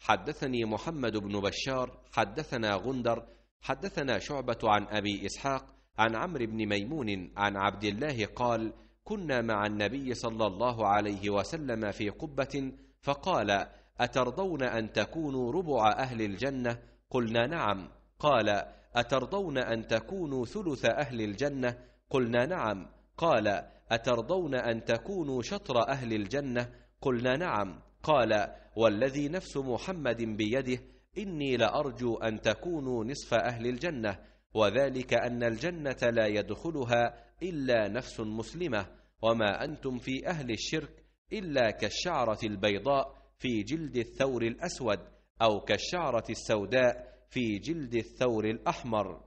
حدثني محمد بن بشار حدثنا غندر حدثنا شعبة عن أبي إسحاق عن عمرو بن ميمون عن عبد الله قال: كنا مع النبي صلى الله عليه وسلم في قبة فقال: أترضون أن تكونوا ربع أهل الجنة؟ قلنا نعم. قال: أترضون أن تكونوا ثلث أهل الجنة؟ قلنا نعم. قال: أترضون أن تكونوا شطر أهل الجنة؟ قلنا نعم. قال: والذي نفس محمد بيده إني لأرجو أن تكونوا نصف أهل الجنة، وذلك أن الجنة لا يدخلها إلا نفس مسلمة، وما أنتم في أهل الشرك إلا كالشعرة البيضاء في جلد الثور الأسود، أو كالشعرة السوداء في جلد الثور الأحمر.